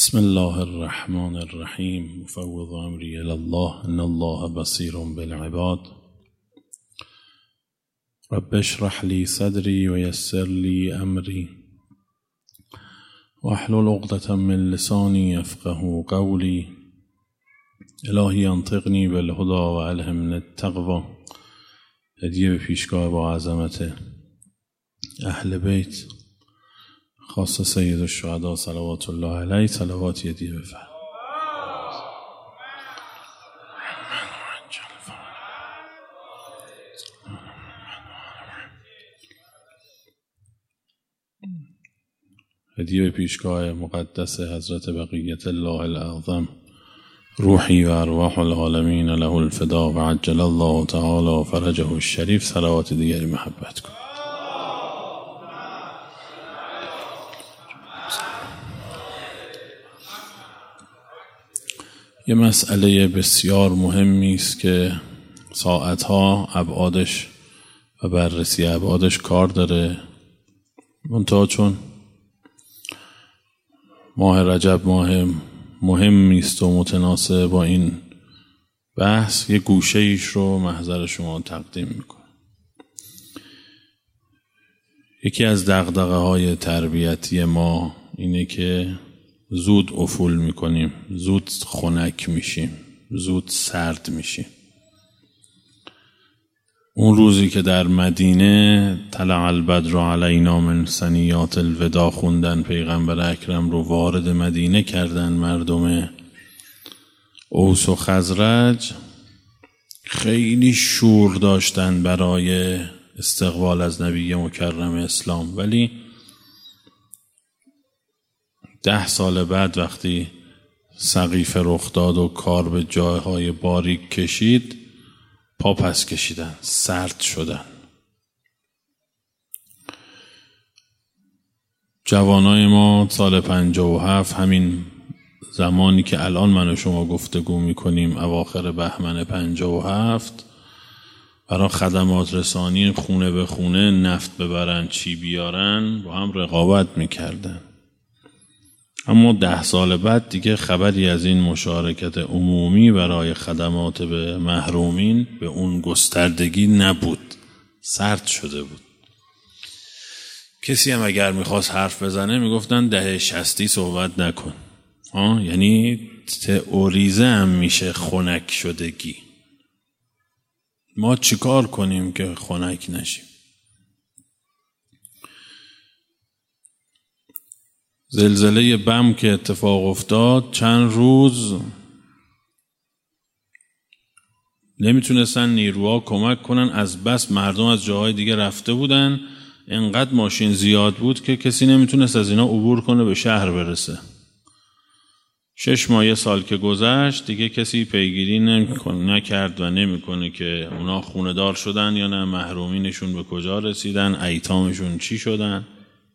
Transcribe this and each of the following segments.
بسم الله الرحمن الرحیم مفوض امری الی الله ان الله بصیر بالعباد رب اشرح لی صدری و یسر لی امری واحلل عقدة من لسانی یفقهوا قولی الهی انطقنی بالهدی و الهمنی التقوی. هدیه به پیشگاه با عظمت اهل بیت خاص سید الشهدا صلوات الله علیه، صلوات هدیه بفرمایید. هدیه به پیشگاه مقدس حضرت بقیت الله الاعظم روحی و ارواح العالمین له الفدا و عجل الله تعالی فرجه الشریف. صلوات دیگری محبت کن. یه مسئله بسیار مهمی است که ساعتها ابعادش و بررسی ابعادش کار داره، منتها چون ماه رجب ماه مهمی است و متناسب با این بحث یه گوشه ایش رو محضر شما تقدیم میکنم. یکی از دغدغه‌های تربیتی ما اینه که زود افول میکنیم، زود خنک میشیم، زود سرد میشیم. اون روزی که در مدینه طلع البدر علینا من ثنیات الوداع خوندن، پیغمبر اکرم رو وارد مدینه کردن مردم اوس و خزرج، خیلی شور داشتن برای استقبال از نبی مکرم اسلام. ولی 10 سال بعد وقتی سقیفه رخ داد و کار به جایهای باریک کشید، پا پس کشیدن، سرد شدن. جوانای ما سال 57، همین زمانی که الان من و شما گفتگو میکنیم، اواخر بهمن 57، برای خدمات رسانی خونه به خونه نفت ببرن چی بیارن با هم رقابت میکردن. اما 10 سال بعد دیگه خبری از این مشارکت عمومی برای خدمات به محرومین به اون گستردگی نبود، سرد شده بود. کسی هم اگر میخواست حرف بزنه میگفتن دهه 60 صحبت نکن. یعنی تئوریزه هم میشه خنک شدگی. ما چیکار کنیم که خنک نشیم؟ زلزله بم که اتفاق افتاد، چند روز نمیتونستن نیروها کمک کنن، از بس مردم از جاهای دیگه رفته بودن. انقدر ماشین زیاد بود که کسی نمیتونست از اینا عبور کنه به شهر برسه. 6 ماه 1 سال که گذشت دیگه کسی پیگیری نکرد و نمیکنه که اونا خونه دار شدن یا نه، محرومینشون به کجا رسیدن، ایتامشون چی شدن.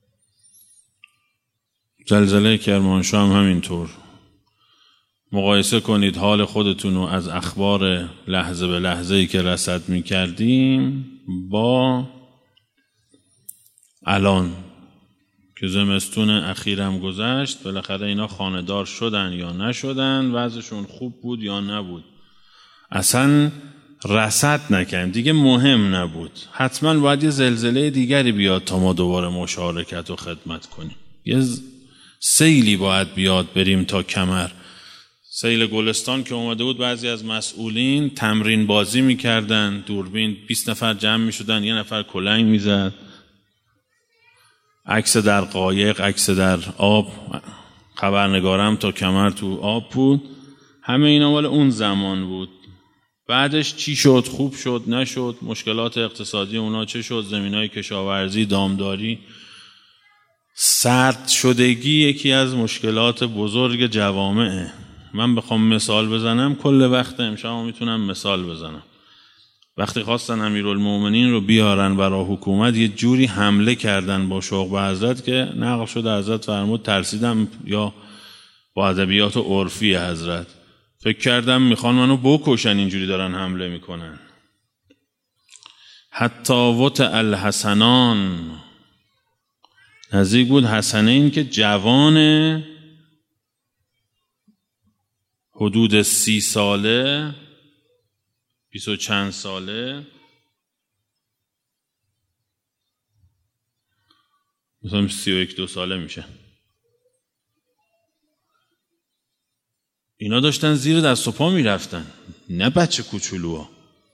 زلزله کرمانشاه هم همینطور. مقایسه کنید حال خودتون رو از اخبار لحظه به لحظه‌ای که رصد می‌کردیم با الان که زمستون اخیرم گذشت. بالاخره اینا خانه‌دار شدن یا نشدن، وضعشون خوب بود یا نبود، اصلا رصد نکردیم، دیگه مهم نبود. حتما باید یه زلزله دیگری بیاد تا ما دوباره مشارکت و خدمت کنیم. یه سیلی باید بیاد بریم تا کمر. سیل گلستان که اومده بود، بعضی از مسئولین تمرین بازی میکردن، دوربین 20 نفر جمع میشدن، 1 نفر کلنگ میزد، عکس در قایق، عکس در آب، خبرنگارم تا کمر تو آب بود. همه اینا مال اون زمان بود. بعدش چی شد؟ خوب شد؟ نشد؟ مشکلات اقتصادی اونا چه شد؟ زمینای کشاورزی، دامداری. سرد شدگی یکی از مشکلات بزرگ جوامعه. من بخوام مثال بزنم، کل وقت امشب میتونم مثال بزنم. وقتی خواستن امیرالمومنین رو بیارن برای حکومت، یه جوری حمله کردن با شوق به حضرت که نقل شده حضرت فرمود ترسیدم یا با ادبیات عرفی حضرت فکر کردم میخوان منو بکشن، اینجوری دارن حمله میکنن. حتی وطع الحسنان، نزدیک بود حسنین که جوان حدود 30 ساله 20 و چند ساله مثلا 31-2 ساله میشه، اینا داشتن زیر دست و پا میرفتن، نه بچه کوچولوها.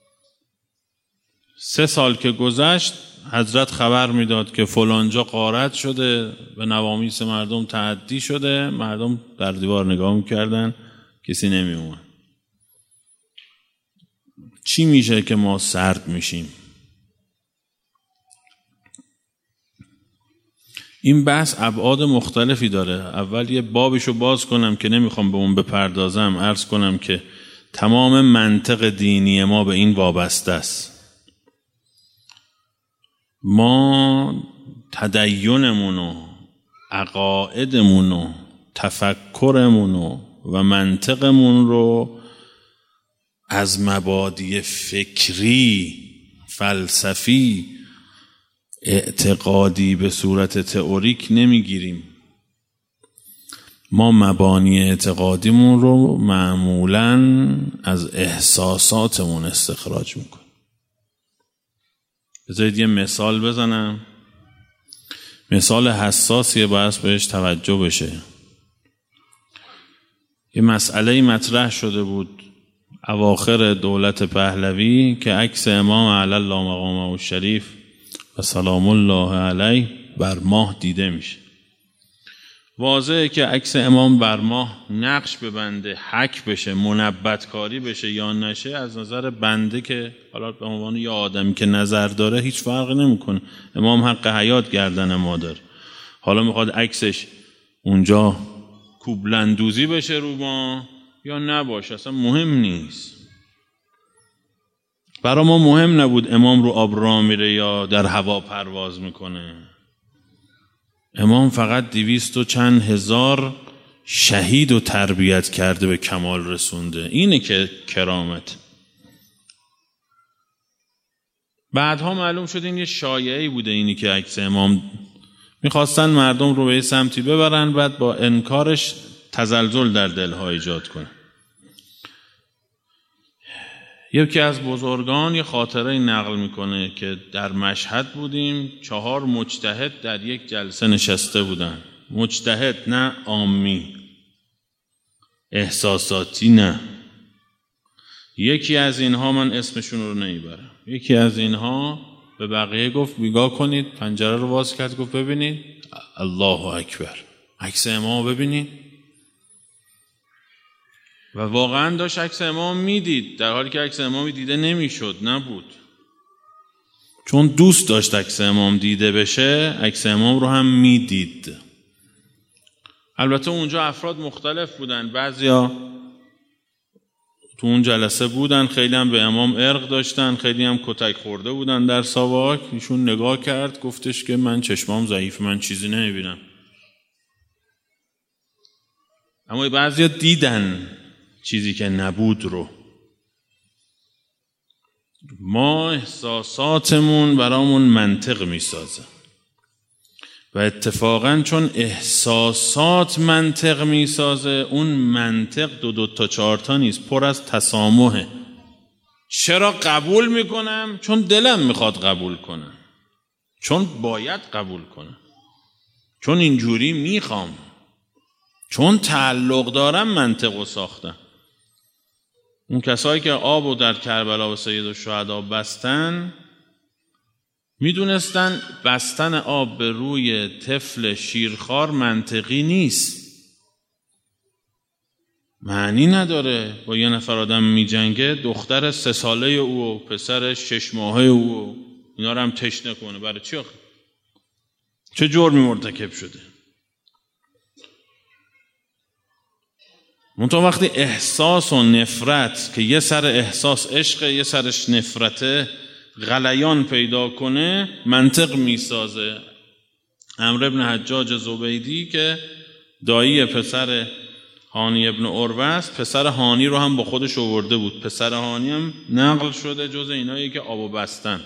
3 سال که گذشت حضرت خبر میداد که فلانجا غارت شده، به نوامیس مردم تعدی شده، مردم در دیوار نگاه میکردن، کسی نمیومد. چی میشه که ما سرد میشیم؟ این بحث ابعاد مختلفی داره. اول یه بابشو باز کنم که نمیخوام به اون بپردازم، عرض کنم که تمام منطق دینی ما به این وابسته است. ما تدینمونو، عقایدمونو، تفکرمونو و منطقمون رو از مبادی فکری، فلسفی، اعتقادی به صورت تئوریک نمیگیریم. ما مبانی اعتقادیمون رو معمولاً از احساساتمون استخراج میکنیم. بذارید یه مثال بزنم، مثال حساسیه، باید بهش توجه بشه. یه مسئله مطرح شده بود اواخر دولت پهلوی که عکس امام علی الله مقامه الشریف و سلام الله علیه بر ماه دیده میشه. واضحه که عکس امام بر ماه نقش ببنده، حک بشه، منبت کاری بشه یا نشه، از نظر بنده که حالا به عنوان یه آدمی که نظر داره هیچ فرقی نمیکنه. امام حق حیات گردن ما داره. حالا میخواد عکسش اونجا کوبلندوزی بشه رو ما یا نباشه، اصلا مهم نیست. برای ما مهم نبود امام رو آب راه میره یا در هوا پرواز میکنه. امام فقط 200 و چند هزار شهید و تربیت کرده، به کمال رسونده. اینه که کرامت. بعدها معلوم شد این یه شایعه‌ای بوده، اینی که عکس امام میخواستن مردم رو به سمتی ببرن، بعد با انکارش تزلزل در دلها ایجاد کنن. یکی از بزرگان یه خاطره نقل میکنه که در مشهد بودیم، 4 مجتهد در یک جلسه نشسته بودن. مجتهد، نه عامی، احساساتی نه. یکی از اینها، من اسمشون رو نمیبرم، یکی از اینها به بقیه گفت نگاه کنید، پنجره رو باز کرد، گفت ببینید الله اکبر، عکس امام ببینید. و واقعا داشت عکس امام میدید، در حالی که عکس امام دیده نمیشد، نبود. چون دوست داشت عکس امام دیده بشه، عکس امام رو هم میدید. البته اونجا افراد مختلف بودن، بعضیا تو اون جلسه بودن خیلی هم به امام ارق داشتن، خیلی هم کتک خورده بودن در ساواک. ایشون نگاه کرد، گفتش که من چشمام ضعیف، من چیزی نمیبینم. اما بعضیا دیدن چیزی که نبود رو. ما احساساتمون برامون منطق میسازه و اتفاقا چون احساسات منطق میسازه، اون منطق 2 تا 4 تا نیست، پر از تسامحه. چرا قبول میکنم؟ چون دلم میخواد قبول کنم، چون باید قبول کنم، چون اینجوری میخوام، چون تعلق دارم منطقو ساختم. اون کسایی که آبو در کربلا و سید الشهدا بستن، میدونستن بستن آب به روی طفل شیرخوار منطقی نیست، معنی نداره. با یه نفر آدم میجنگه، دختر 3 ساله او و پسر 6 ماهه او و اینا رو هم تشنه کنه، برای چی آخه؟ چه جرمی مرتکب شده؟ منتها وقتی احساس و نفرت، که یه سر احساس عشق، یه سرش نفرته، غلیان پیدا کنه، منطق میسازه. عمرو بن حجاج زبیدی که دایی پسر هانی ابن عروه است، پسر هانی رو هم با خودش آورده بود. پسر هانی هم نقل شده جز اینایی که آبو بستن.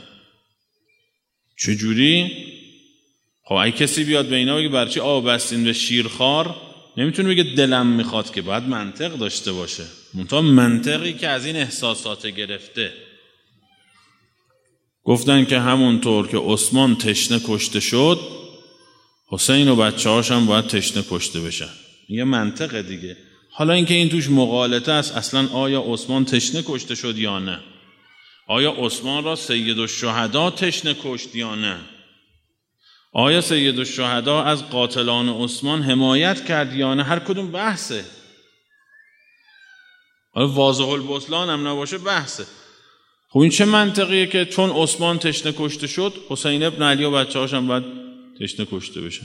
چجوری؟ خب اگه کسی بیاد به اینا بگه برچی آب بستین به شیرخوار، نمیتونه بگه دلم میخواد، که باید منطق داشته باشه، منتها منطقی که از این احساسات گرفته. گفتن که همونطور که عثمان تشنه کشته شد، حسین و بچه‌هاش هم باید تشنه کشته بشن. یه منطقه دیگه. حالا اینکه این توش مغالطه است، اصلا آیا عثمان تشنه کشته شد یا نه؟ آیا عثمان را سید الشهدا تشنه کشت یا نه؟ آیا سید الشهدا از قاتلان عثمان حمایت کرد یا نه؟ هر کدوم بحثه. حالا واضح البطلان هم نباشه بحثه. خب این چه منطقیه که چون عثمان تشنه کشته شد، حسین ابن علی و بچه‌هاش هم باید تشنه کشته بشن؟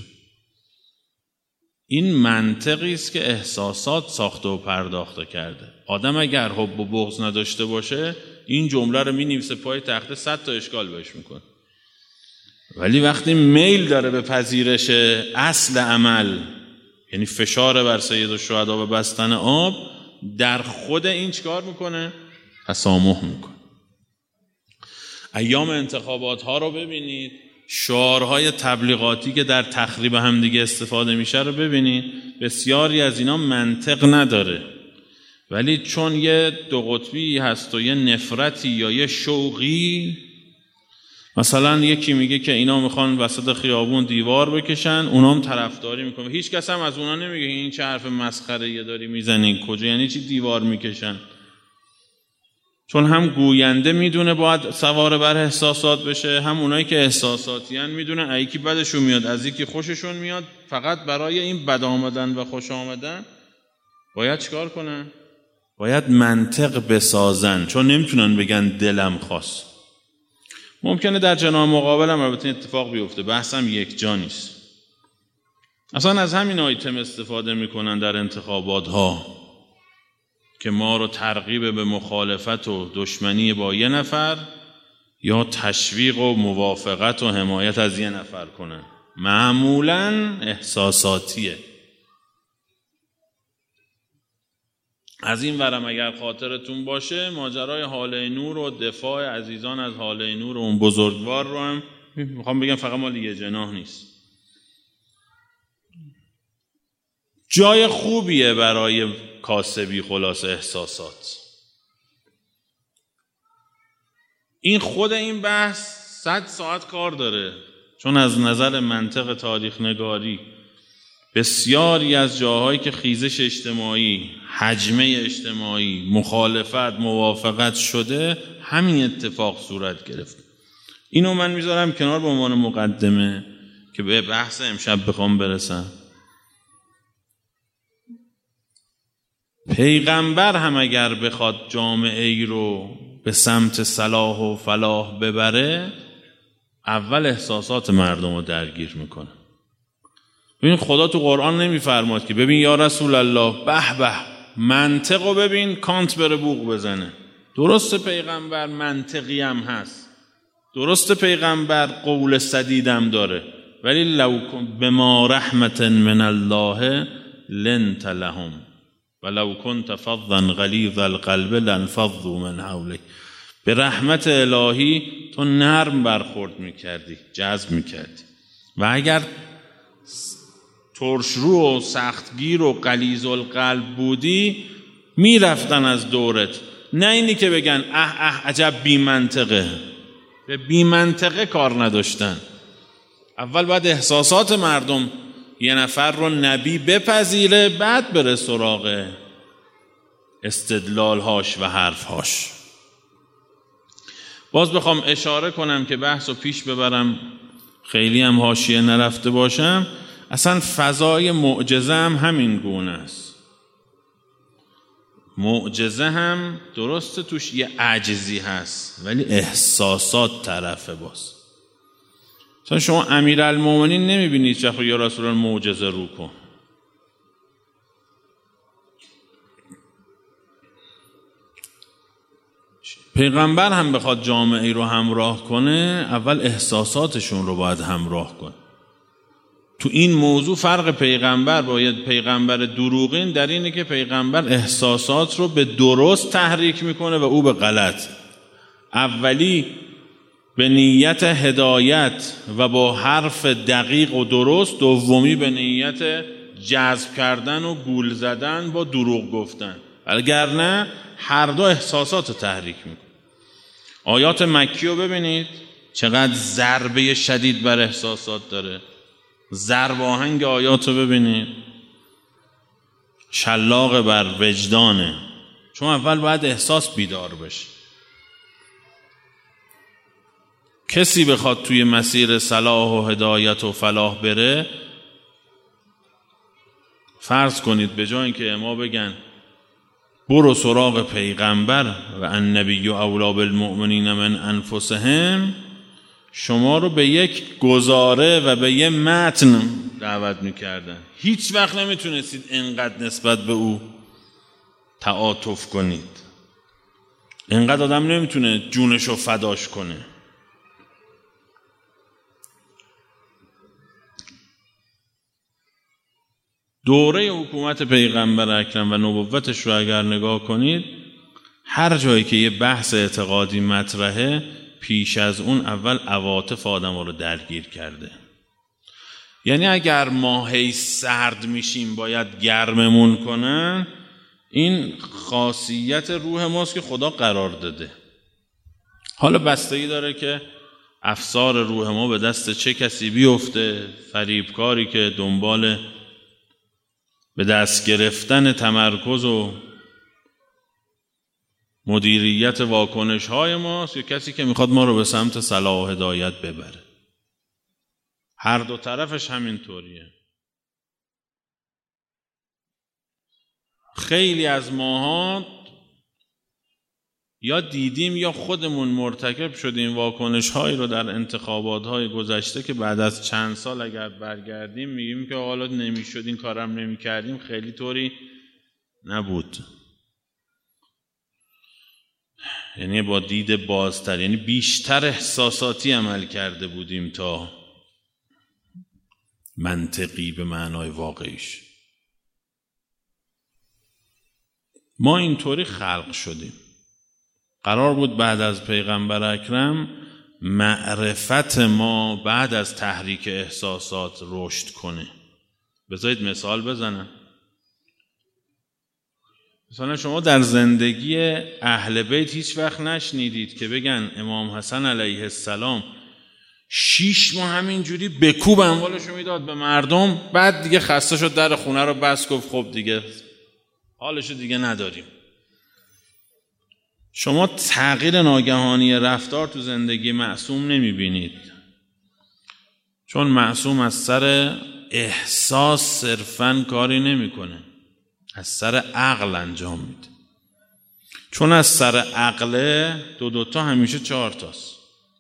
این منطقی است که احساسات ساخته و پرداخته کرده. آدم اگر حب و بغض نداشته باشه، این جمله رو می‌نویسه پای تخته، 100 تا اشکال بهش میکنه. ولی وقتی میل داره به پذیرش اصل عمل، یعنی فشار بر سید الشهدا و بستن آب، در خود این چیکار میکنه؟ تسامح میکنه. ایام انتخابات ها رو ببینید، شعارهای تبلیغاتی که در تخریب همدیگه استفاده میشه رو ببینید، بسیاری از اینا منطق نداره، ولی چون یه دو قطبی هست و یه نفرتی یا یه شوقی، مثلا یکی میگه که اینا میخوان وسط خیابون دیوار بکشن، اونا هم طرفداری میکنه. هیچ کس هم از اونا نمیگه این چه حرف مسخره‌ای داری میزنی، کجا یعنی چی دیوار میکشن؟ چون هم گوینده میدونه باید سوار بر احساسات بشه، هم اونایی که احساساتیان میدونه از یکی بدشون میاد از یکی خوششون میاد، فقط برای این بد آمدن و خوش آمدن باید چیکار کنن؟ باید منطق بسازن، چون نمیتونن بگن دلم خواست. ممکنه در جناح مقابل هم البته اتفاق بیفته، بحثم یک جا نیست. اصلا از همین آیتم استفاده میکنن در انتخابات ها که ما رو ترغیب به مخالفت و دشمنی با یه نفر یا تشویق و موافقت و حمایت از یه نفر کنن. معمولاً احساساتیه. از این ورم اگر خاطرتون باشه، ماجرای هاله نور و دفاع عزیزان از هاله نور و اون بزرگوار رو هم میخوام بگم فقط مال یه جناح نیست. جای خوبیه برای کاسبی خلاص احساسات. این خود این بحث 100 ساعت کار داره، چون از نظر منطق تاریخ نگاری بسیاری از جاهایی که خیزش اجتماعی، حجمه اجتماعی، مخالفت، موافقت شده، همین اتفاق صورت گرفت. اینو من میذارم کنار به عنوان مقدمه که به بحث امشب بخوام برسم. پیغمبر هم اگر بخواد جامعه ای رو به سمت صلاح و فلاح ببره، اول احساسات مردم رو درگیر میکنه. ببین خدا تو قرآن نمیفرماد که ببین یا رسول الله به به منطق رو ببین کانت بره بوق بزنه. درست پیغمبر منطقی هم هست، درست پیغمبر قول سدیدم داره، ولی لو بما رحمت من الله لنت لهم ولو كنت فظا غلیظ القلب لانفضوا من حولك. به رحمت الهی تو نرم برخورد میکردی، جذب میکردی، و اگر ترشرو و سختگیر و غلیظ القلب بودی میرفتن از دورت. نه اینی که بگن عجب بی منطقه. به بی منطقه کار نداشتن. اول باید احساسات مردم یه نفر رو نبی بپذیره، بعد بره سراغ استدلالهاش و حرفهاش. باز بخوام اشاره کنم که بحث رو پیش ببرم، خیلی هم حاشیه نرفته باشم، اصلا فضای معجزه هم همین گونه است. معجزه هم درسته توش یه عجزی هست، ولی احساسات طرفه. باز مثلا شما امیرالمومنین نمیبینید چه یا رسول الله معجزه رو کن. پیغمبر هم بخواد جامعه رو همراه کنه، اول احساساتشون رو باید همراه کنه. تو این موضوع فرق پیغمبر با یه پیغمبر دروغین در اینه که پیغمبر احساسات رو به درست تحریک میکنه و او به غلط. اولی به نیت هدایت و با حرف دقیق و درست، دومی به نیت جذب کردن و گول زدن با دروغ گفتن، وگرنه هر دو احساسات رو تحریک میکنه. آیات مکی رو ببینید چقدر ضربه شدید بر احساسات داره. ضرب آهنگ آیات رو ببینید، شلاق بر وجدانه، چون اول باید احساس بیدار بشه. کسی بخواد توی مسیر صلاح و هدایت و فلاح بره، فرض کنید به جای اینکه ما بگن برو سراغ پیغمبر و النبی اولی بالمؤمنین من انفسهم، شما رو به یک گزاره و به یک متن دعوت میکردن. هیچ وقت نمیتونستید انقدر نسبت به او تعاطف کنید. انقدر آدم نمیتونه جونشو فداش کنه. دوره حکومت پیغمبر اکرم و نبوتش رو اگر نگاه کنید، هر جایی که یه بحث اعتقادی مطرحه، پیش از اون اول عواطف آدم رو درگیر کرده. یعنی اگر ما هی سرد میشیم باید گرممون کنن، این خاصیت روح ماست که خدا قرار داده. حالا بستگی داره که افسار روح ما به دست چه کسی بیفته. فریبکاری که دنبال به دست گرفتن تمرکز و مدیریت واکنش های ماست، یا کسی که میخواد ما رو به سمت صلاح و هدایت ببره. هر دو طرفش همین طوریه. خیلی از ماها یا دیدیم یا خودمون مرتکب شدیم واکنش هایی رو در انتخابات های گذشته که بعد از چند سال اگر برگردیم میگیم که حالا نمیشد، این کارم نمی کردیم، خیلی طوری نبود. یعنی با دید بازتر، یعنی بیشتر احساساتی عمل کرده بودیم تا منطقی به معنای واقعیش. ما اینطوری خلق شدیم. قرار بود بعد از پیغمبر اکرم معرفت ما بعد از تحریک احساسات رشد کنه. بذارید مثال بزنم. مثلا شما در زندگی اهل بیت هیچ وقت نشنیدید که بگن امام حسن علیه السلام 6 ماه همینجوری بکوب اموالشو میداد به مردم، بعد دیگه خسته شد در خونه رو بس، گفت خب دیگه حالشو دیگه نداریم. شما تغییر ناگهانی رفتار تو زندگی معصوم نمیبینید، چون معصوم از سر احساس صرفاً کاری نمیکنه، از سر عقل انجام میده. چون از سر عقل دو تا همیشه 4 تاست.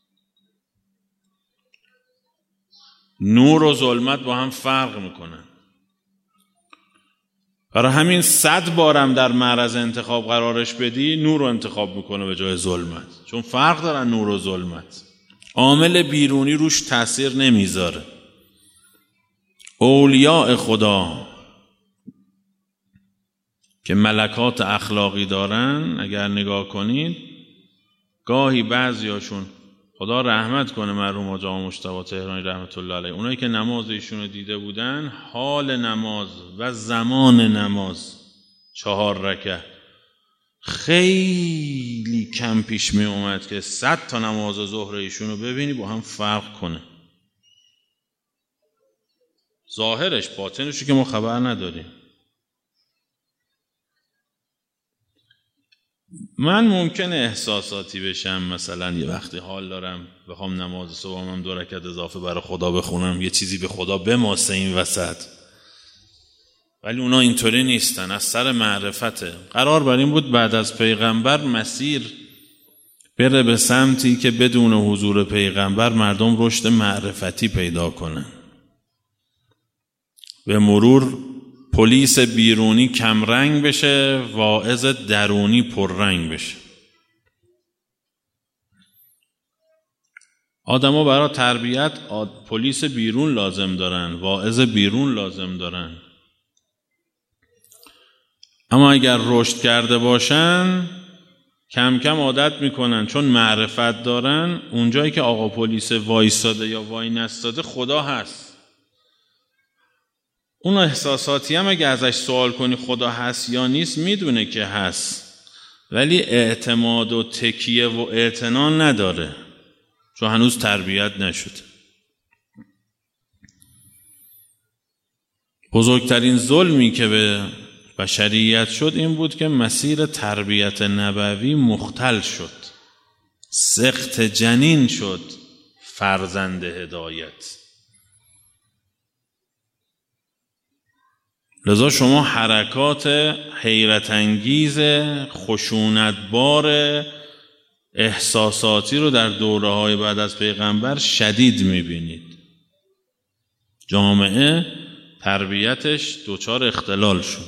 نور و ظلمت با هم فرق میکنن. برای همین 100 بارم در معرض انتخاب قرارش بدی، نور رو انتخاب میکنه به جای ظلمت، چون فرق دارن نور و ظلمت. عامل بیرونی روش تأثیر نمیذاره. اولیاء خدا که ملکات اخلاقی دارن، اگر نگاه کنید گاهی بعضیاشون، خدا رحمت کنه مرحوم حاج آقا مجتبی تهرانی رحمت الله علیه، اونایی که نماز ایشونو دیده بودن، حال نماز و زمان نماز 4 رکعت خیلی کم پیش می اومد که 100 تا نماز ظهر ایشونو ببینی با هم فرق کنه. ظاهرش، باطنشو که ما خبر نداریم. من ممکنه احساساتی بشم، مثلا یه وقتی حال دارم بخوام نماز صبحم 2 رکعت اضافه برای خدا بخونم، یه چیزی به خدا بماسه این وسط، ولی اونا اینطوری نیستن، از سر معرفته. قرار بر این بود بعد از پیغمبر مسیر بره به سمتی که بدون حضور پیغمبر مردم رشد معرفتی پیدا کنن. به مرور پلیس بیرونی کم رنگ بشه، واعظ درونی پر رنگ بشه. آدم‌ها برای تربیت پلیس بیرون لازم دارن، واعظ بیرون لازم دارن. اما اگر رشد کرده باشن کم کم عادت میکنن، چون معرفت دارن. اونجایی که آقا پلیس وایستاده یا وای نستاده خدا هست. اون احساساتی هم اگه ازش سوال کنی خدا هست یا نیست میدونه که هست، ولی اعتماد و تکیه و اعتنا نداره، چون هنوز تربیت نشده. بزرگترین ظلمی که به بشریت شد این بود که مسیر تربیت نبوی مختل شد، سقط جنین شد فرزند هدایت. لذا شما حرکات حیرت انگیز خشونتبار احساساتی رو در دوره‌های بعد از پیغمبر شدید می‌بینید. جامعه تربیتش دچار اختلال شد.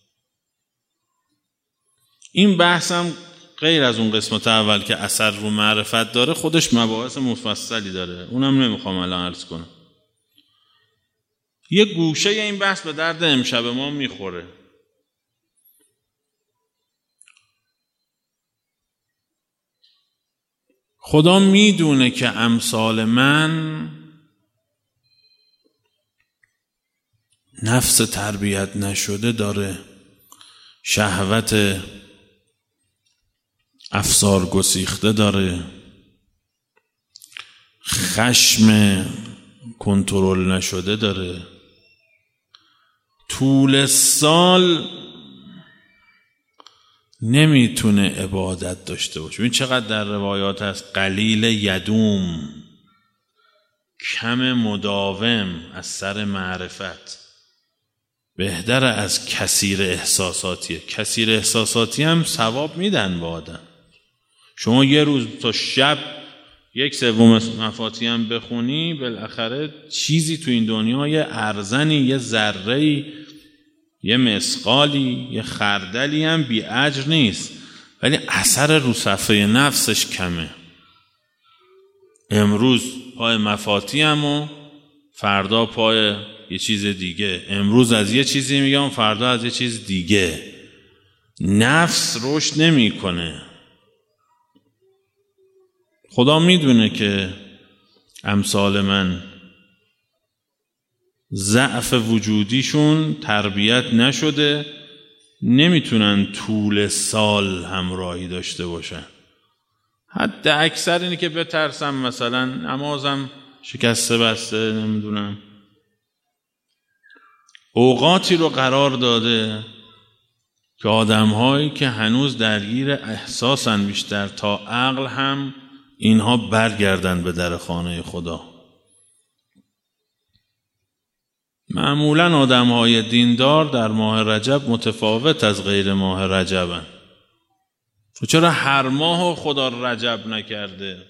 این بحثم غیر از اون قسمت اول که اثر رو معرفت داره، خودش مباحث مفصلی داره، اونم نمیخوام الان عرض کنم. یه گوشه این بحث به درد امشب ما میخوره. خدا میدونه که امثال من نفس تربیت نشده داره، شهوت افسار گسیخته داره، خشم کنترل نشده داره، طول سال نمیتونه عبادت داشته باشه. این چقدر در روایات هست قلیل یدوم، کم مداوم از سر معرفت بهتر از کثیر احساساتیه. کثیر احساساتی هم ثواب میدن به آدم. شما یه روز تا شب 1/3 مفاتی هم بخونی، بالاخره چیزی تو این دنیا، یه ارزنی، یه ذره‌ای، یه مثقالی، یه خردلی هم بی اجر نیست، ولی اثر رو صفحه نفسش کمه. امروز پای مفاتی هم و فردا پای یه چیز دیگه، امروز از یه چیزی میگم فردا از یه چیز دیگه. نفس رشد نمی کنه. خدا میدونه که امثال من ضعف وجودیشون تربیت نشده، نمیتونن طول سال همراهی داشته باشن. حتی اکثر اینی که بترسم مثلا نمازم شکسته بسته، نمیدونم اوقاتی رو قرار داده که آدم‌هایی که هنوز درگیر احساسن بیشتر تا عقل هم اینها برگردن به در خانه خدا. معمولاً آدم‌های دیندار در ماه رجب متفاوت از غیر ماه رجبن. تو چرا هر ماه خدا رجب نکرده؟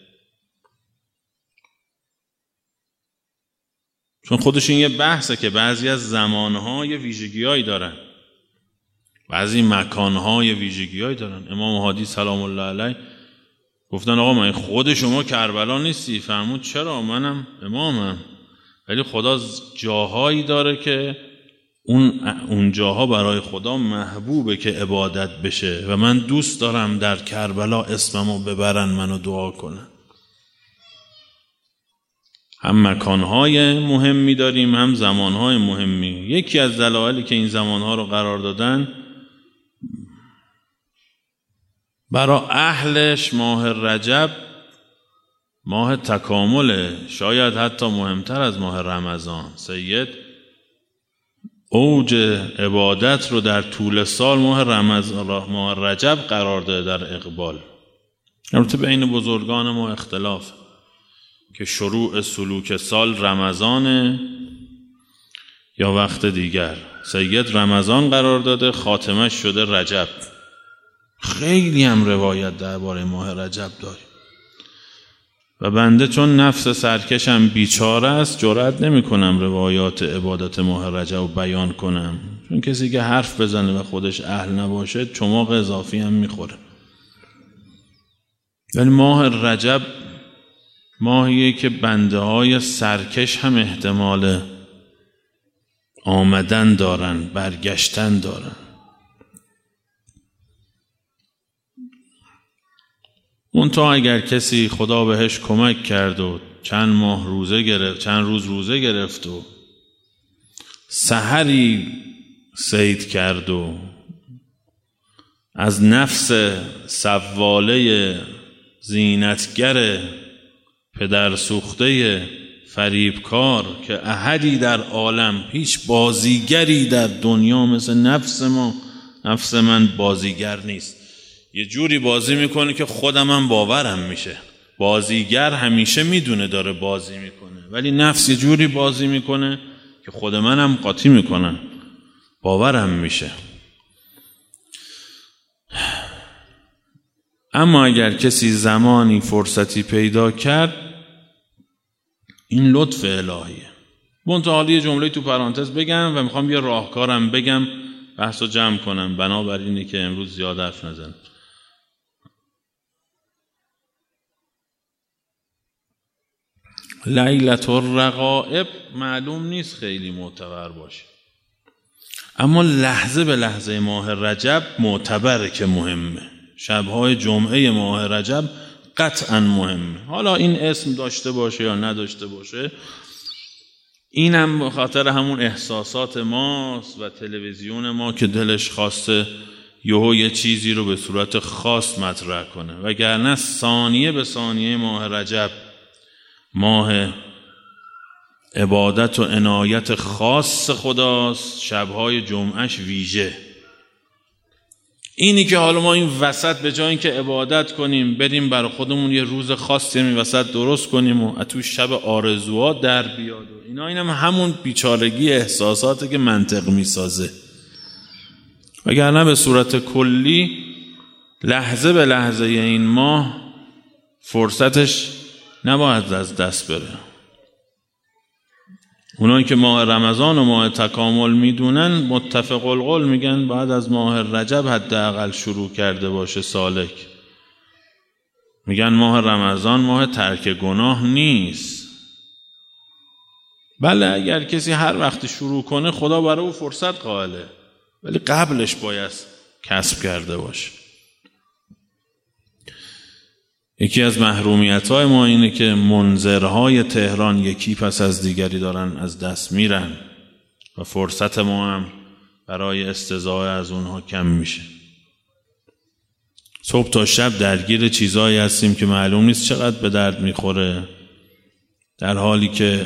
چون خودشون یه بحثه که بعضی از زمانها یه ویژگی‌هایی دارن، بعضی مکانها یه ویژگی‌هایی دارن. امام هادی سلام الله علیه گفتن آقا من خود شما کربلا نیستی. فرمود چرا؟ منم امامم، ولی خدا جاهایی داره که اون جاها برای خدا محبوبه که عبادت بشه و من دوست دارم در کربلا اسممو ببرن، منو دعا کنن. هم مکانهای مهمی داریم، هم زمانهای مهمی. یکی از دلایلی که این زمانها رو قرار دادن برای اهلش ماه رجب ماه تکامله، شاید حتی مهمتر از ماه رمضان. سید اوج عبادت رو در طول سال ماه رجب قرار داده در اقبال. البته بین بزرگان ما اختلاف که شروع سلوک سال رمضانه یا وقت دیگر. سید رمضان قرار داده، خاتمش شده رجب. خیلی هم روایت درباره ماه رجب داریم و بنده چون نفس سرکشم بیچاره است جرئت نمی کنم روایات عبادت ماه رجب رو بیان کنم، چون کسی که حرف بزنه و خودش اهل نباشه چماق اضافی هم میخوره. ولی ماه رجب ماهیه که بنده های سرکش هم احتمال آمدن دارن، برگشتن دارن. منتها اگر کسی خدا بهش کمک کرد و چند روز روزه گرفت و سحری صید کرد و از نفس سواله زینتگر پدر سوخته فریبکار که احدی در عالم، هیچ بازیگری در دنیا مثل نفس ما، نفس من بازیگر نیست. یه جوری بازی میکنه که خودم باورم میشه. بازیگر همیشه میدونه داره بازی میکنه، ولی نفس یه جوری بازی میکنه که خود منم قاطی میکنن، باورم میشه. اما اگر کسی زمانی فرصتی پیدا کرد، این لطف الهیه. منتها حالا یه جمله تو پرانتز بگم و میخوام یه راهکارم بگم بحثو جمع کنم، بنابراین اینه که امروز زیاد حرف نزنم. لیلة الرغائب معلوم نیست خیلی معتبر باشه، اما لحظه به لحظه ماه رجب معتبره که مهمه. شبهای جمعه ماه رجب قطعا مهمه. حالا این اسم داشته باشه یا نداشته باشه، اینم به خاطر همون احساسات ماست و تلویزیون ما که دلش خواسته یه چیزی رو به صورت خاص مطرح کنه، وگرنه ثانیه به ثانیه ماه رجب ماه عبادت و عنایت خاص خداست، شبهای جمعش ویژه. اینی که حالا ما این وسط به جای اینکه عبادت کنیم بریم برای خودمون یه روز خاصی این وسط درست کنیم و تو شب آرزوات در بیاد و اینا، اینم همون بیچارگی احساساته که منطق میسازه. وگرنه به صورت کلی لحظه به لحظه این ماه فرصتش نباید از دست بره. اونایی که ماه رمضان و ماه تکامل میدونن متفق القول میگن بعد از ماه رجب حداقل شروع کرده باشه سالک. میگن ماه رمضان ماه ترک گناه نیست. بله اگر کسی هر وقت شروع کنه خدا برای او فرصت قائله، ولی قبلش باید کسب کرده باشه. یکی از محرومیت‌های ما اینه که منذرهای تهران یکی پس از دیگری دارن از دست میرن و فرصت ما هم برای استزاده از اونها کم میشه. صبح تا شب درگیر چیزایی هستیم که معلوم نیست چقدر به درد میخوره، در حالی که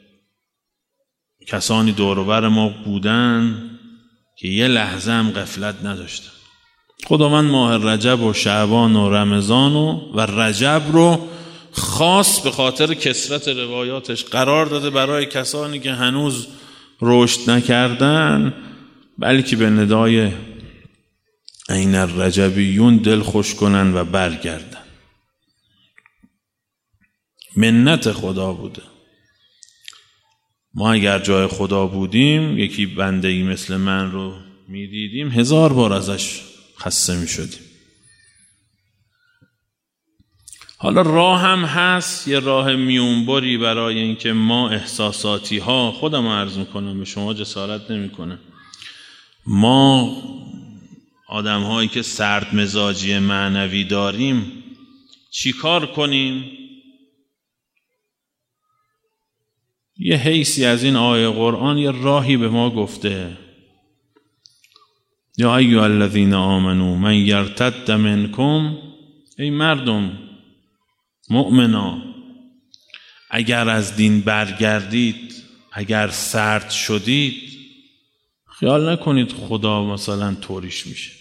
کسانی دور و بر ما بودن که یه لحظه هم غفلت نداشتن. خداوند ماه رجب و شعبان و رمضان و رجب رو خاص به خاطر کثرت روایاتش قرار داده برای کسانی که هنوز رشد نکردن، بلکه به ندای این الرجبیون دل خوش کنن و برگردن. منت خدا بوده. ما اگر جای خدا بودیم، یکی بنده ای مثل من رو میدیدیم، 1000 بار ازش خسته می شدیم. حالا راه هم هست، یه راه میونبری برای اینکه ما احساساتی ها، خودم عرض میکنم به شما جسارت نمی کنم، ما آدم هایی که سرد مزاجی معنوی داریم چی کار کنیم؟ یه حیثی از این آیه قرآن یه راهی به ما گفته. یا ایها الذین آمنوا من یرتد منکم، ای مردم مؤمنا اگر از دین برگردید، اگر سرد شدید، خیال نکنید خدا مثلا طوریش میشه.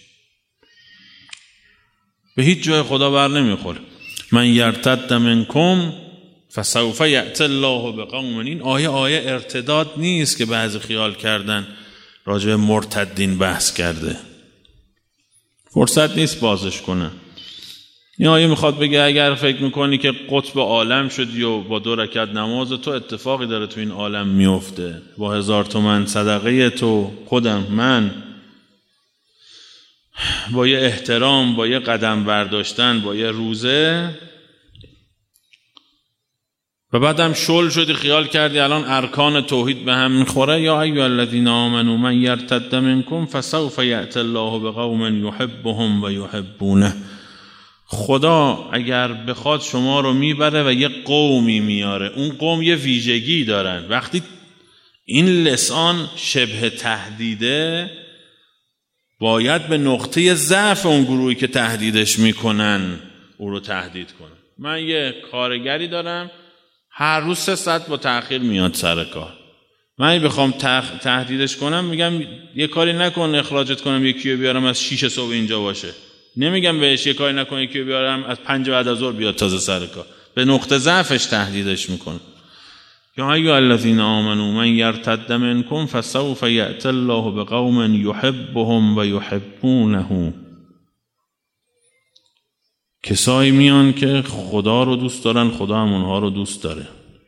به هیچ جای خدا بر نمیخوره. من یرتد منکم فسوف یأتی الله بقوم. این آیه ارتداد نیست که بعضی خیال کردن راجع به مرتدین بحث کرده. فرصت نیست بازش کنه. این آیه میخواد بگه اگر فکر میکنی که قطب عالم شدی و با 2 رکعت نماز تو اتفاقی داره تو این عالم میفته، با 1000 تومن صدقه تو، خودم، من، با یه احترام، با یه قدم برداشتن، با یه روزه، و بعدم شل شدی خیال کردی الان ارکان توحید به هم میخوره. یا ایها الذین آمنوا من یرتد منکم فسوف یأتی الله بقوم یحبهم و یحبونه. خدا اگر بخواد شما رو میبره و یه قومی میاره. اون قوم یه ویژگی دارن. وقتی این لسان شبه تهدیده باید به نقطه ضعف اون گروهی که تهدیدش میکنن او رو تهدید کنه. من یه کارگری دارم هر روز 3 ساعت با تأخیر میاد سر کار. من بخوام تهدیدش کنم میگم یه کاری نکن اخراجت کنم یکی رو بیارم از 6 صبح اینجا باشه. نمیگم بهش یه کاری نکن یکی رو بیارم از 5 بعد از ظهر بیاد تازه سر کار. به نقطه ضعفش تهدیدش میکنه. یا ایها الذین آمنوا من یرتد منکم فسوف یأتی الله بقوم یحبهم و یحبونه. کسایی میان که خدا رو دوست دارن، خدا هم اونها رو دوست داره.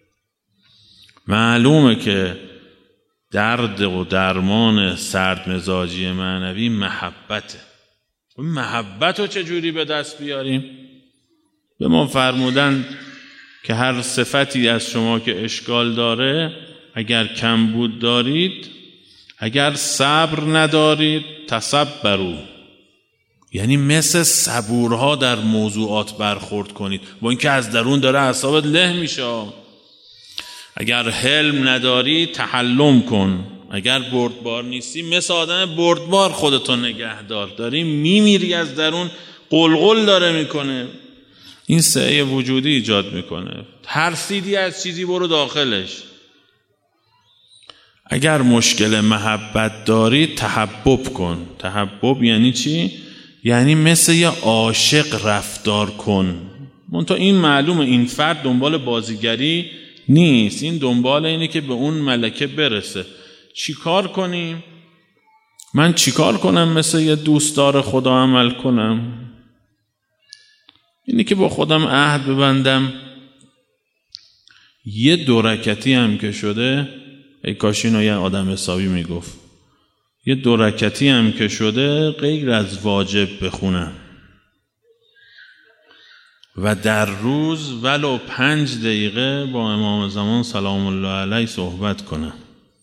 معلومه که درد و درمان سرد مزاجی معنوی محبته. محبت رو چجوری به دست بیاریم؟ به ما فرمودن که هر صفتی از شما که اشکال داره اگر کمبود دارید، اگر صبر ندارید تصبروا، یعنی مثل صبورها در موضوعات برخورد کنید. با اینکه از درون داره اعصابت له میشه. اگر حلم نداری تحلم کن. اگر بردبار نیستی مثل آدم بردبار خودتون نگه دار. داری میمیری از درون، قلقل داره میکنه. این سعی وجودی ایجاد میکنه. ترسیدی از چیزی برو داخلش. اگر مشکل محبت داری تحبب کن. تحبب یعنی چی؟ یعنی مثل یه عاشق رفتار کن. منتها این معلومه این فرد دنبال بازیگری نیست. این دنبال اینه که به اون ملکه برسه. چی کار کنیم؟ من چی کار کنم مثل یه دوستدار خدا عمل کنم؟ اینی که با خودم عهد ببندم یه 2 رکعتی هم که شده، ای کاش اینو یه آدم حسابی میگفت، یه 2 رکعتی هم که شده غیر از واجب بخونم و در روز ولو 5 دقیقه با امام زمان سلام الله علیه صحبت کنم.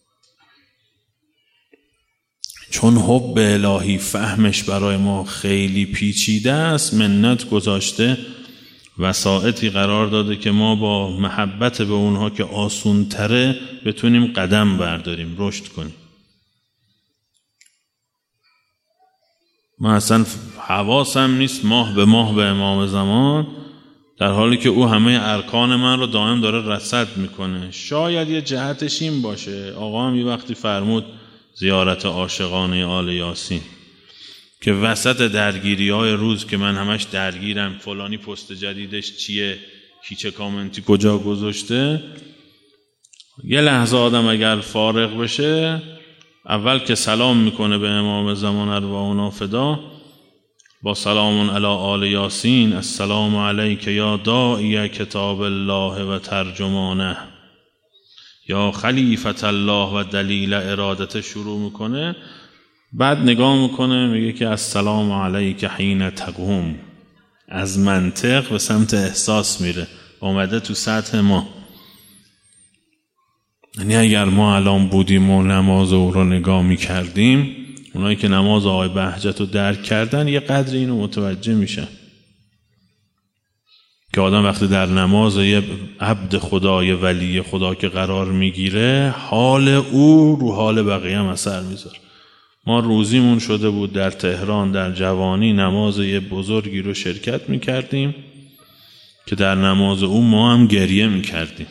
چون حب الهی فهمش برای ما خیلی پیچیده است، منت گذاشته، وسائطی قرار داده که ما با محبت به اونها که آسون تره بتونیم قدم برداریم، رشد کنیم. من اصلا حواسم نیست ماه به ماه به امام زمان، در حالی که او همه ارکان من رو دائم داره رصد میکنه. شاید یه جهتش این باشه. آقا هم یه وقتی فرمود زیارت عاشقانه آل یاسین، که وسط درگیری‌های روز که من همش درگیرم، فلانی پست جدیدش چیه، کی چه کامنتی کجا گذاشته، یه لحظه آدم اگر فارغ بشه اول که سلام میکنه به امام زمان ارواحنا فدا، با سلام علی آل یاسین، السلام علیک یا داعی کتاب الله و ترجمانه یا خلیفت الله و دلیل ارادت شروع میکنه. بعد نگاه میکنه میگه که السلام علیک حین تقوم. از منطق به سمت احساس میره، اومده تو سطح ما. یعنی اگر ما الان بودیم و نماز او رو نگاه میکردیم، اونایی که نماز آقای بهجت رو درک کردن یه قدر اینو متوجه میشن که آدم وقتی در نماز یه عبد خدا، یه ولی خدا که قرار میگیره، حال او رو حال بقیه هم اثر میذاره. ما روزیمون شده بود در تهران در جوانی نماز یه بزرگی رو شرکت میکردیم که در نماز او ما هم گریه میکردیم.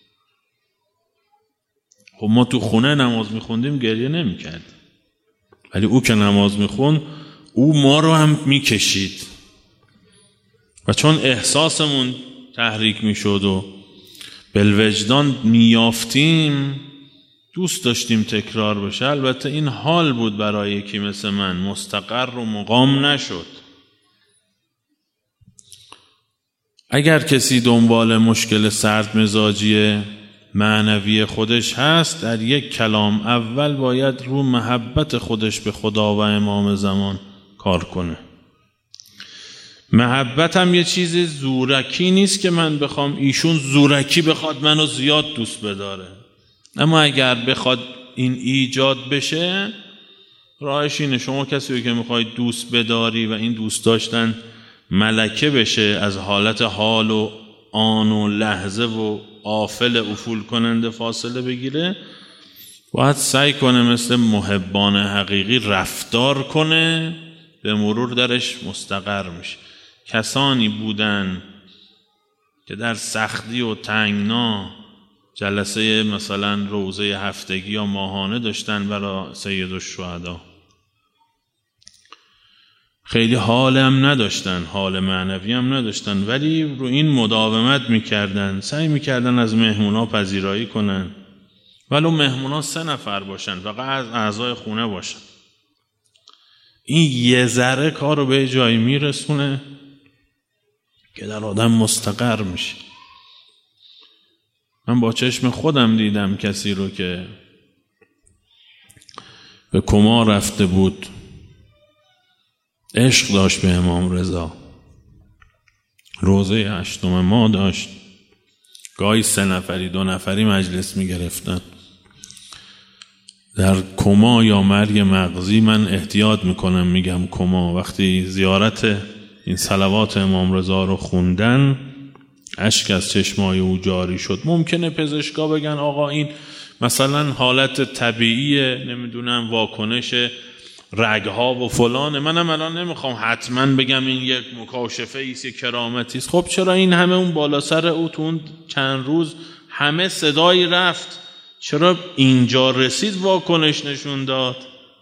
خب ما تو خونه نماز میخوندیم گریه نمیکردیم، ولی او که نماز میخوند او ما رو هم میکشید و چون احساسمون تحریک میشد و بالوجدان میافتیم، دوست داشتیم تکرار بشه. البته این حال بود برای یکی مثل من، مستقر و مقام نشد. اگر کسی دنبال مشکل سرد مزاجی معنوی خودش هست، در یک کلام اول باید رو محبت خودش به خدا و امام زمان کار کنه. محبت هم یه چیز زورکی نیست که من بخوام ایشون زورکی بخواد منو زیاد دوست بداره. اما اگر بخواد این ایجاد بشه، راهش اینه. شما کسی که میخواید دوست بداری و این دوست داشتن ملکه بشه، از حالت حال و آن و لحظه و آفل افول کننده فاصله بگیره، باید سعی کنه مثل محبان حقیقی رفتار کنه، به مرور درش مستقر میشه. کسانی بودن که در سختی و تنگنا جلسه مثلا روزه هفتگی یا ماهانه داشتن برای سیدالشهدا، خیلی حال هم نداشتن، حال معنوی هم نداشتن، ولی رو این مداومت میکردن، سعی میکردن از مهمونا پذیرایی کنن، ولو مهمونا 3 نفر باشن، فقط از اعضای خونه باشن. این یه ذره کار رو به جایی میرسونه که در آدم مستقر میشه. من با چشم خودم دیدم کسی رو که به کما رفته بود، عشق داشت به امام رضا، روزه 8 ماه داشت، گاهی 3 نفری 2 نفری مجلس می گرفتن. در کما یا مرگ مغزی، من احتیاط میکنم میگم کما، وقتی زیارت این صلوات امام رضا رو خوندن اشک از چشمای او جاری شد. ممکنه پزشکا بگن آقا این مثلا حالت طبیعیه، نمیدونم واکنش رگها و فلانه، منم الان نمیخوام حتما بگم این یک مکاشفه ایست، یک کرامتی است. خب چرا این همه اون بالا سر او تو اون چند روز همه صدایی رفت، چرا اینجا رسید واکنش نشون داد؟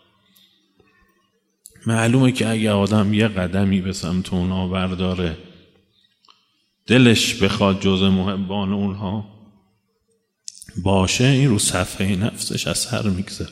معلومه که اگه آدم یه قدمی به سمت اونها برداره، دلش بخواد جز محبان اونها باشه، این رو صفحه نفسش اثر میگذاره.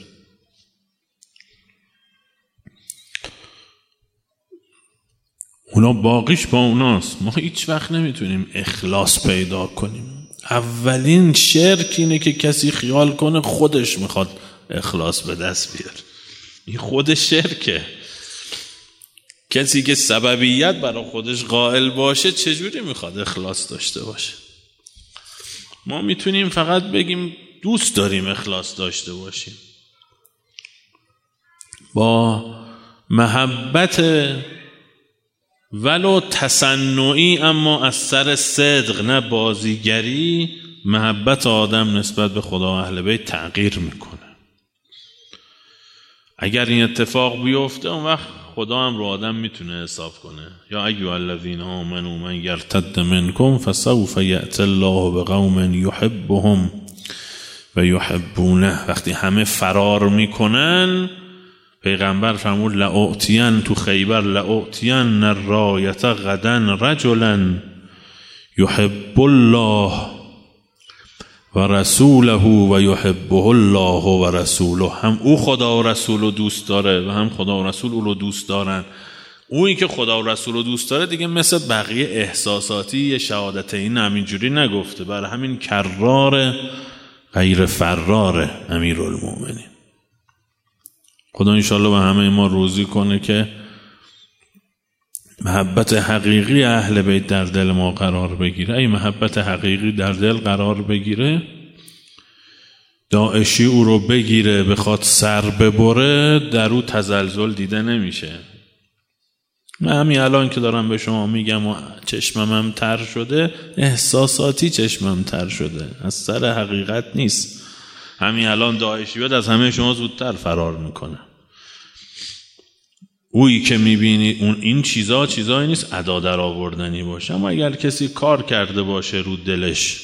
اونا باقیش با اوناست. ما هیچ وقت نمیتونیم اخلاص پیدا کنیم. اولین شرک اینه که کسی خیال کنه خودش میخواد اخلاص به دست بیاره. این خود شرکه. کسی که سببیت برای خودش قائل باشه چجوری میخواد اخلاص داشته باشه؟ ما میتونیم فقط بگیم دوست داریم اخلاص داشته باشیم، با محبت ولو تصنعی، اما از سر صدق نه بازیگری، محبت آدم نسبت به خدا و اهل بیت تغییر میکنه. اگر این اتفاق بیفته اون وقت خدا هم رو آدم میتونه حساب کنه. یا ایها الذین آمنوا من یرتد منکم فسوف یأتی الله بقوم یحبهم و یحبونه. وقتی همه فرار میکنن، پیغمبر فرمود لأعطین تو خیبر لأعطین الرایت غدا رجلا یحب الله و رسوله و یحبه الله و رسوله. هم او خدا و رسول رو دوست داره و هم خدا و رسول او رو دوست دارن. اویی که خدا و رسول رو دوست داره دیگه مثل بقیه احساساتی شهادتین همینجوری نگفته، برای همین کرار غیر فرار امیرالمومنین. خدا انشاءالله به همه ما روزی کنه که محبت حقیقی اهل بیت در دل ما قرار بگیره. ای محبت حقیقی در دل قرار بگیره، داعشی او رو بگیره بخواد سر ببره، در او تزلزل دیده نمیشه. من همین الان که دارم به شما میگم و چشمم تر شده، احساساتی چشمم تر شده، از سر حقیقت نیست. همین الان داعشی بیاد از همه شما زودتر فرار میکنه. اویی که میبینی اون این چیزایی نیست ادا در آوردنی باشه، اما اگر کسی کار کرده باشه رو دلش،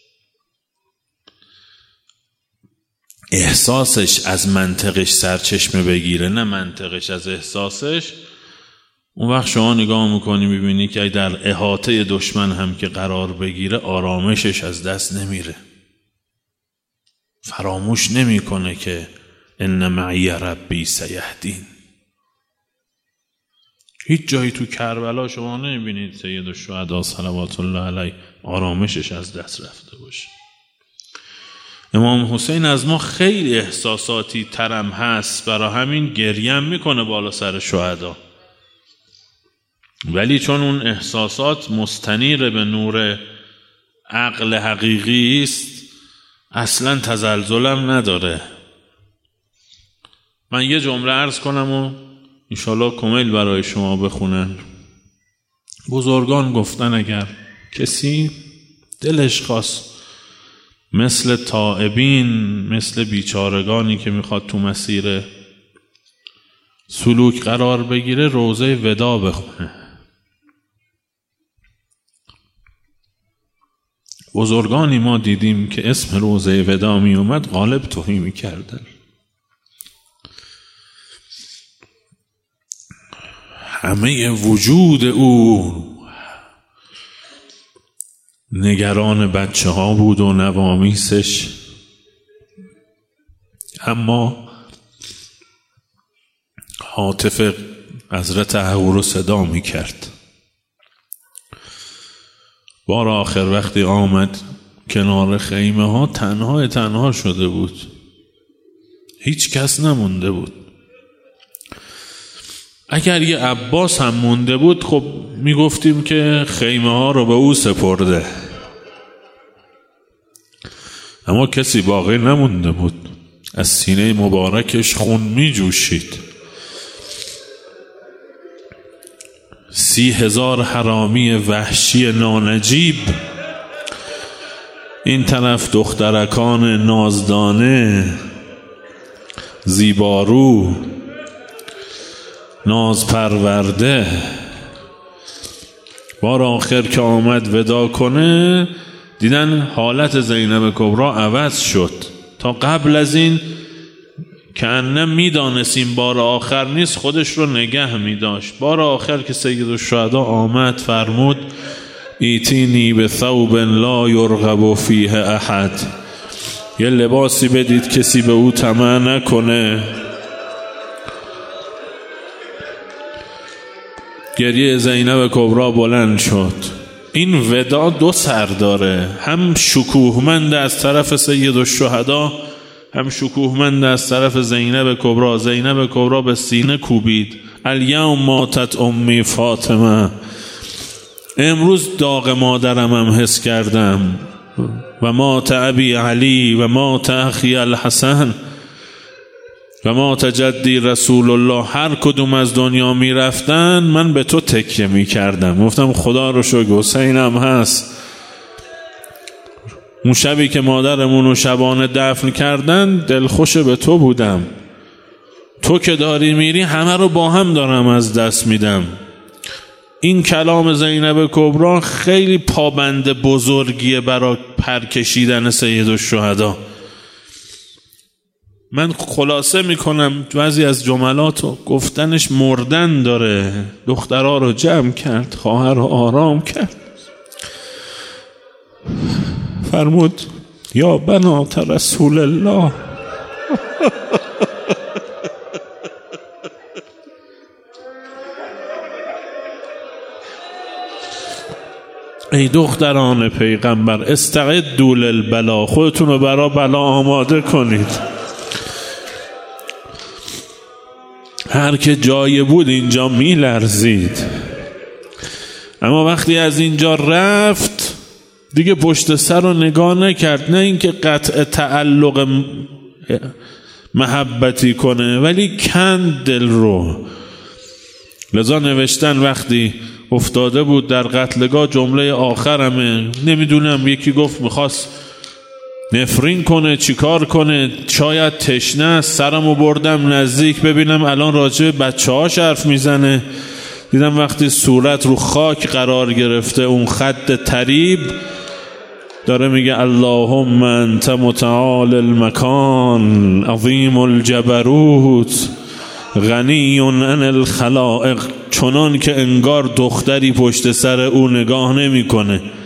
احساسش از منطقش سرچشمه بگیره نه منطقش از احساسش، اون وقت شما نگاه میکنی میبینی که در احاطه دشمن هم که قرار بگیره آرامشش از دست نمیره، فراموش نمیکنه که ان معی ربی سیهدین. هیچ جایی تو کربلا شما نمیبینید سیدالشهدا صلوات الله علیه آرامشش از دست رفته باشه. امام حسین از ما خیلی احساساتی ترم هست، برای همین گریم میکنه بالا سر شهدا، ولی چون اون احساسات مستنیر به نور عقل حقیقی است اصلا تزلزلم نداره. من یه جمله عرض کنم و انشالله کمیل برای شما بخونن. بزرگان گفتن اگر کسی دلش خواست مثل تائبین، مثل بیچارگانی که میخواد تو مسیر سلوک قرار بگیره روزه ودا بخونه. بزرگانی ما دیدیم که اسم روزه ودا می اومد غالب توهی می کردن. همه وجود او نگران بچه ها بود و نوامیسش، اما هاتف حضرت احو رو صدا می کرد. بار آخر وقتی آمد کنار خیمه ها تنها شده بود، هیچ کس نمونده بود. اگر یه عباس هم مونده بود خب میگفتیم که خیمه ها رو به او سپرده، اما کسی باقی نمونده بود. از سینه مبارکش خون می جوشید. 30,000 حرامی وحشی نانجیب، این طرف دخترکان نازدانه زیبارو ناز پرورده. بار آخر که آمد ودا کنه دیدن حالت زینب کبرا عوض شد. تا قبل از این که انه میدانستیم بار آخر نیست، خودش رو نگه میداشت. بار آخر که سید الشهدا آمد فرمود ایتینی به ثوب لا یرغب فیه احد، یه لباسی بدید کسی به او طمع نکنه. گریه زینب کبرا بلند شد. این ودا 2 سر داره، هم شکوهمند از طرف سید الشهدا، هم شکوهمند از طرف زینب کبرا. زینب کبرا به سینه کوبید الیوم ماتت امی فاطمه، امروز داغ مادرم هم حس کردم. و مات ابی علی و مات اخی الحسن و مات جدی رسول الله. هر کدوم از دنیا می رفتن من به تو تکیه می کردم، گفتم خدا رو شکر حسینم هست. اون شبی که مادرمون رو شبانه دفن کردن دلخوش به تو بودم، تو که داری میری همه رو با هم دارم از دست میدم. این کلام زینب کبرا خیلی پابند بزرگیه برای پرکشیدن سید الشهدا. من خلاصه میکنم بعضی از جملاتو، گفتنش مردن داره. دخترها رو جمع کرد، خواهر رو آرام کرد، فرمود یا بنات رسول الله ای دختران پیغمبر استعدوا للبلا، خودتون رو برای بلا آماده کنید. هر که جای بود اینجا می لرزید، اما وقتی از اینجا رفت دیگه پشت سر رو نگاه نکرد. نه اینکه قطع تعلق محبتی کنه، ولی کند دل رو. لذا نوشتن وقتی افتاده بود در قتلگاه جمله آخرمه، نمیدونم یکی گفت میخواست نفرین کنه چیکار کنه، شاید تشنه، سرمو بردم نزدیک ببینم الان راجع به بچه‌هاش حرف میزنه. دیدم وقتی صورت رو خاک قرار گرفته، اون خط طریب داره میگه اللهم انت متعال المکان عظیم الجبروت غنی عن الخلائق، چنان که انگار دختری پشت سر او نگاه نمی کنه.